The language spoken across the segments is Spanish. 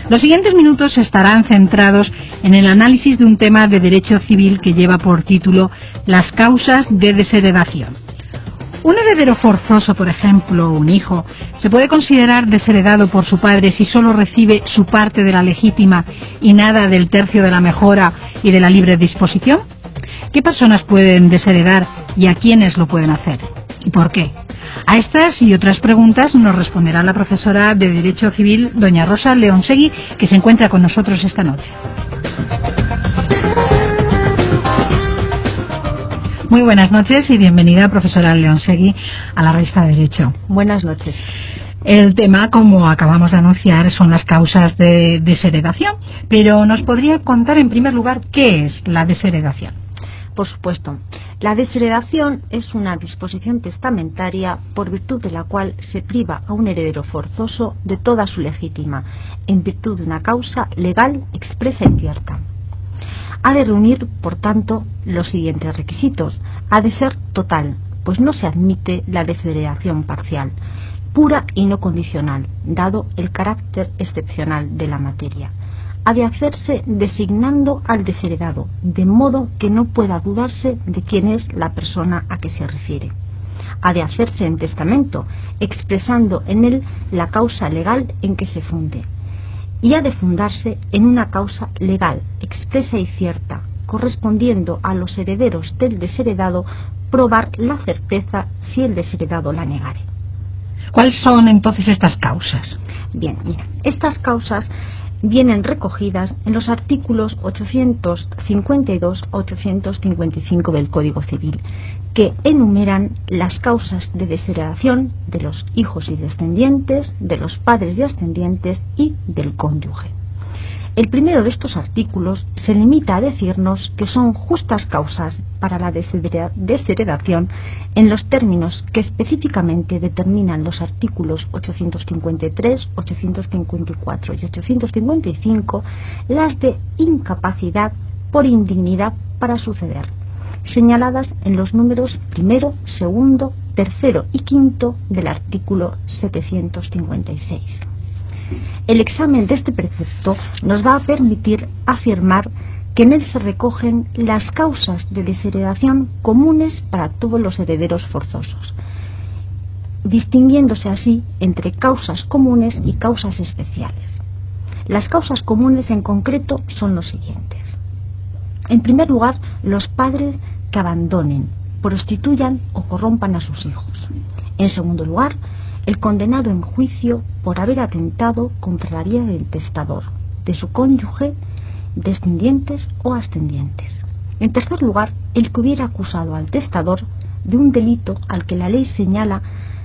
Los siguientes minutos estarán centrados en el análisis de un tema de derecho civil que lleva por título Las causas de desheredación. Un heredero forzoso, por ejemplo, un hijo, ¿se puede considerar desheredado por su padre si solo recibe su parte de la legítima y nada del tercio de la mejora y de la libre disposición? ¿Qué personas pueden desheredar y a quiénes lo pueden hacer? ¿Y por qué? A estas y otras preguntas nos responderá la profesora de Derecho Civil, doña Rosa Leonsegui, que se encuentra con nosotros esta noche. Muy buenas noches y bienvenida, profesora Leonsegui, a la revista de Derecho. Buenas noches. El tema, como acabamos de anunciar, son las causas de desheredación, pero ¿nos podría contar en primer lugar qué es la desheredación? Por supuesto. La desheredación es una disposición testamentaria por virtud de la cual se priva a un heredero forzoso de toda su legítima, en virtud de una causa legal, expresa y cierta. Ha de reunir, por tanto, los siguientes requisitos. Ha de ser total, pues no se admite la desheredación parcial, pura y no condicional, dado el carácter excepcional de la materia. Ha de hacerse designando al desheredado, de modo que no pueda dudarse de quién es la persona a que se refiere. Ha de hacerse en testamento, expresando en él la causa legal en que se funde. Y ha de fundarse en una causa legal, expresa y cierta, correspondiendo a los herederos del desheredado probar la certeza si el desheredado la negare. ¿Cuáles son entonces estas causas? Bien, mira, estas causas vienen recogidas en los artículos 852 a 855 del Código Civil, que enumeran las causas de desheredación de los hijos y descendientes, de los padres y ascendientes y del cónyuge. El primero de estos artículos se limita a decirnos que son justas causas para la desheredación en los términos que específicamente determinan los artículos 853, 854 y 855, las de incapacidad por indignidad para suceder, señaladas en los números primero, segundo, tercero y quinto del artículo 756. El examen de este precepto nos va a permitir afirmar que en él se recogen las causas de desheredación comunes para todos los herederos forzosos, distinguiéndose así entre causas comunes y causas especiales. Las causas comunes en concreto son los siguientes. En primer lugar, los padres que abandonen, prostituyan o corrompan a sus hijos. En segundo lugar, el condenado en juicio por haber atentado contra la vida del testador, de su cónyuge, descendientes o ascendientes. En tercer lugar, el que hubiera acusado al testador de un delito al que la ley señala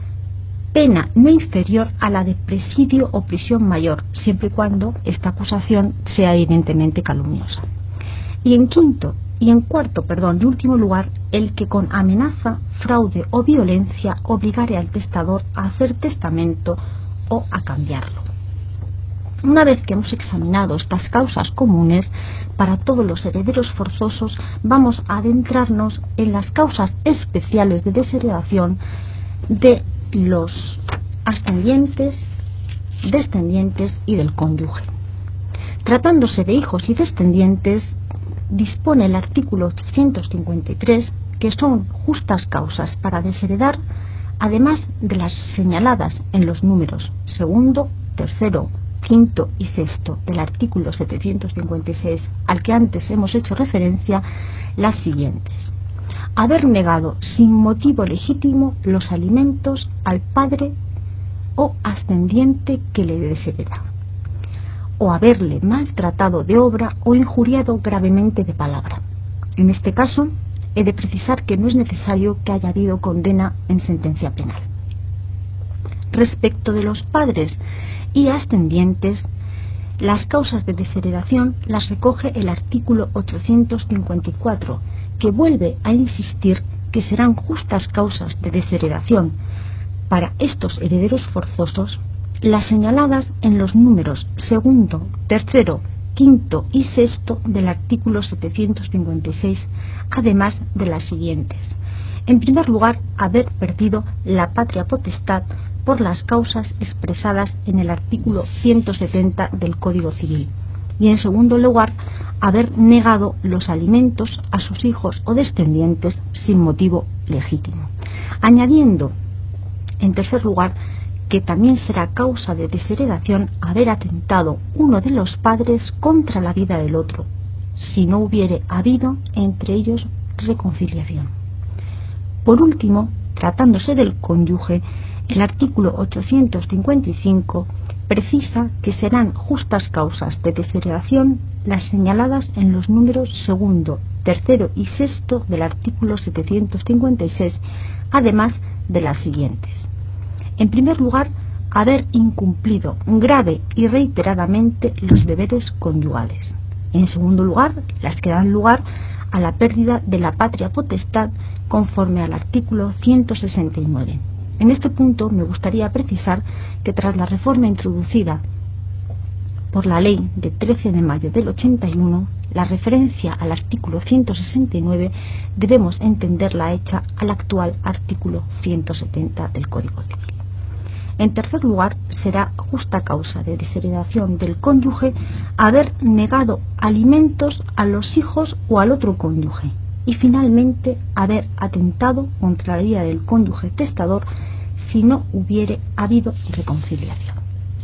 pena no inferior a la de presidio o prisión mayor, siempre y cuando esta acusación sea evidentemente calumniosa. Y en cuarto y último lugar, el que con amenaza, fraude o violencia obligare al testador a hacer testamento o a cambiarlo. Una vez que hemos examinado estas causas comunes para todos los herederos forzosos, vamos a adentrarnos en las causas especiales de desheredación de los ascendientes, descendientes y del cónyuge. Tratándose de hijos y descendientes, dispone el artículo 853 que son justas causas para desheredar, además de las señaladas en los números segundo, tercero, quinto y sexto del artículo 756 al que antes hemos hecho referencia, las siguientes: haber negado sin motivo legítimo los alimentos al padre o ascendiente que le deshereda, o haberle maltratado de obra o injuriado gravemente de palabra. En este caso, he de precisar que no es necesario que haya habido condena en sentencia penal. Respecto de los padres y ascendientes, las causas de desheredación las recoge el artículo 854, que vuelve a insistir que serán justas causas de desheredación para estos herederos forzosos las señaladas en los números segundo, tercero, quinto y sexto del artículo 756, además de las siguientes: en primer lugar, haber perdido la patria potestad por las causas expresadas en el artículo 170 del Código Civil. Y en segundo lugar, haber negado los alimentos a sus hijos o descendientes sin motivo legítimo. Añadiendo, en tercer lugar, que también será causa de desheredación haber atentado uno de los padres contra la vida del otro, si no hubiere habido entre ellos reconciliación. Por último, tratándose del cónyuge, el artículo 855 precisa que serán justas causas de desheredación las señaladas en los números segundo, tercero y sexto del artículo 756, además de las siguientes. En primer lugar, haber incumplido grave y reiteradamente los deberes conyugales. En segundo lugar, las que dan lugar a la pérdida de la patria potestad conforme al artículo 169. En este punto me gustaría precisar que tras la reforma introducida por la ley de 13 de mayo del 81, la referencia al artículo 169 debemos entenderla hecha al actual artículo 170 del Código Civil. En tercer lugar, será justa causa de desheredación del cónyuge haber negado alimentos a los hijos o al otro cónyuge, y finalmente haber atentado contra la vida del cónyuge testador si no hubiere habido reconciliación.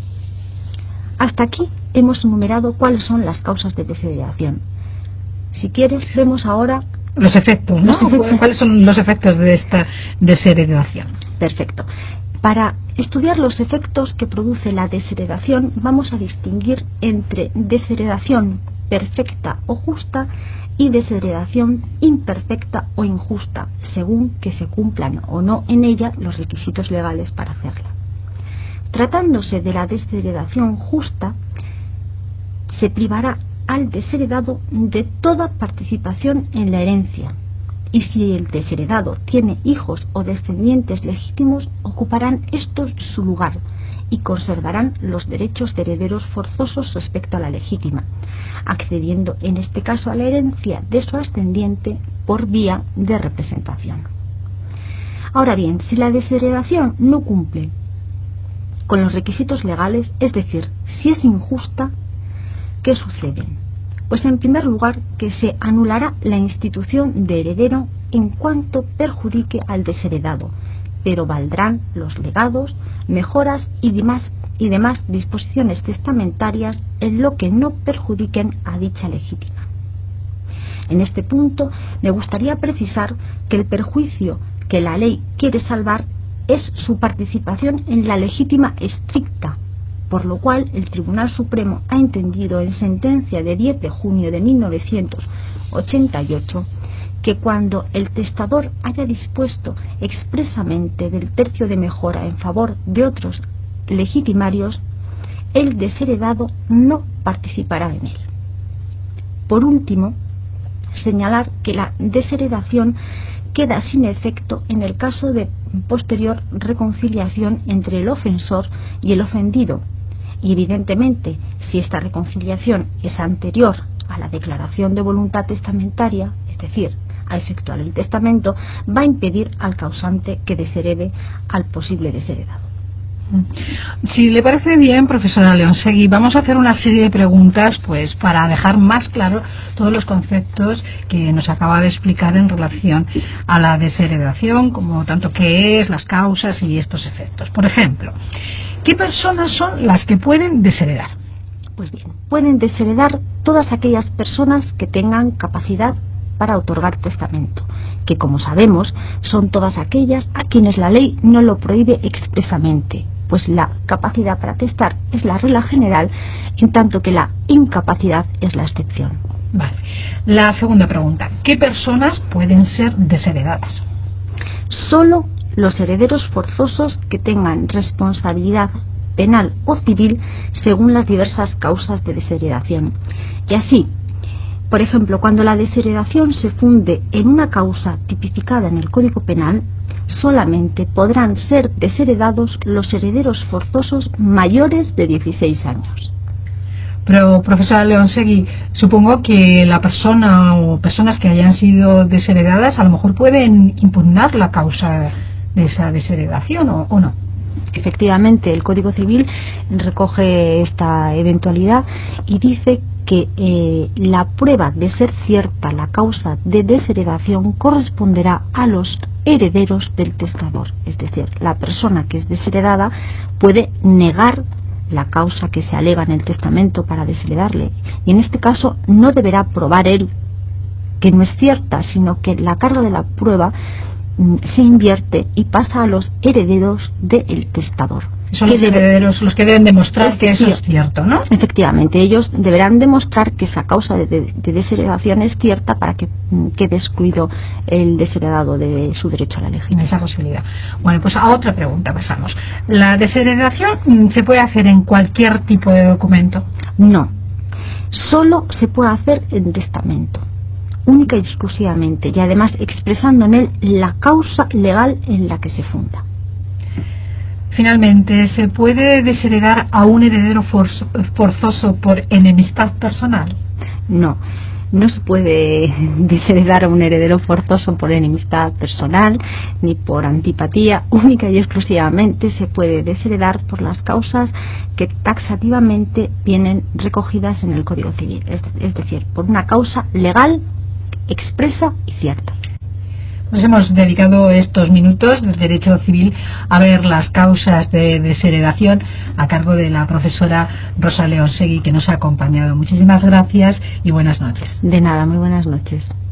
Hasta aquí hemos enumerado cuáles son las causas de desheredación. Si quieres, vemos ahora los efectos, ¿no? ¿Cuáles son los efectos de esta desheredación? Perfecto. Para estudiar los efectos que produce la desheredación, vamos a distinguir entre desheredación perfecta o justa y desheredación imperfecta o injusta, según que se cumplan o no en ella los requisitos legales para hacerla. Tratándose de la desheredación justa, se privará al desheredado de toda participación en la herencia, y si el desheredado tiene hijos o descendientes legítimos, ocuparán estos su lugar y conservarán los derechos de herederos forzosos respecto a la legítima, accediendo en este caso a la herencia de su ascendiente por vía de representación. Ahora bien, si la desheredación no cumple con los requisitos legales, es decir, si es injusta, ¿qué sucede? Pues en primer lugar que se anulará la institución de heredero en cuanto perjudique al desheredado, pero valdrán los legados, mejoras y demás disposiciones testamentarias en lo que no perjudiquen a dicha legítima. En este punto me gustaría precisar que el perjuicio que la ley quiere salvar es su participación en la legítima estricta, por lo cual el Tribunal Supremo ha entendido en sentencia de 10 de junio de 1988 que cuando el testador haya dispuesto expresamente del tercio de mejora en favor de otros legitimarios, el desheredado no participará en él. Por último, señalar que la desheredación queda sin efecto en el caso de posterior reconciliación entre el ofensor y el ofendido, y evidentemente si esta reconciliación es anterior a la declaración de voluntad testamentaria, es decir, a efectuar el testamento, va a impedir al causante que desherede al posible desheredado. Si le parece bien, profesora Leonsegui, vamos a hacer una serie de preguntas pues para dejar más claro todos los conceptos que nos acaba de explicar en relación a la desheredación, como tanto qué es, las causas y estos efectos. Por ejemplo, ¿qué personas son las que pueden desheredar? Pues bien, pueden desheredar todas aquellas personas que tengan capacidad para otorgar testamento, que como sabemos son todas aquellas a quienes la ley no lo prohíbe expresamente, pues la capacidad para testar es la regla general, en tanto que la incapacidad es la excepción. Vale. La segunda pregunta, ¿qué personas pueden ser desheredadas? Solo los herederos forzosos que tengan responsabilidad penal o civil según las diversas causas de desheredación. Y así, por ejemplo, cuando la desheredación se funde en una causa tipificada en el Código Penal, solamente podrán ser desheredados los herederos forzosos mayores de 16 años. Pero, profesora Leonsegui, supongo que la persona o personas que hayan sido desheredadas a lo mejor pueden impugnar la causa de esa desheredación, ¿o no? Efectivamente, el Código Civil recoge esta eventualidad y dice que la prueba de ser cierta la causa de desheredación corresponderá a los herederos del testador. Es decir, la persona que es desheredada puede negar la causa que se alega en el testamento para desheredarle, y en este caso no deberá probar él que no es cierta, sino que la carga de la prueba se invierte y pasa a los herederos del testador. Son los herederos los que deben demostrar que eso es cierto, ¿no? Efectivamente, ellos deberán demostrar que esa causa de desheredación es cierta para que quede excluido el desheredado de su derecho a la legítima. Esa posibilidad. Bueno, pues a otra pregunta pasamos. ¿La desheredación se puede hacer en cualquier tipo de documento? No, solo se puede hacer en testamento, única y exclusivamente, y además expresando en él la causa legal en la que se funda. Finalmente, ¿se puede desheredar a un heredero forzoso por enemistad personal? No, no se puede desheredar a un heredero forzoso por enemistad personal ni por antipatía. Única y exclusivamente se puede desheredar por las causas que taxativamente vienen recogidas en el Código Civil, es decir, por una causa legal, expresa y cierta. Nos hemos dedicado estos minutos del derecho civil a ver las causas de desheredación a cargo de la profesora Rosa León Segui, que nos ha acompañado. Muchísimas gracias y buenas noches. De nada, muy buenas noches.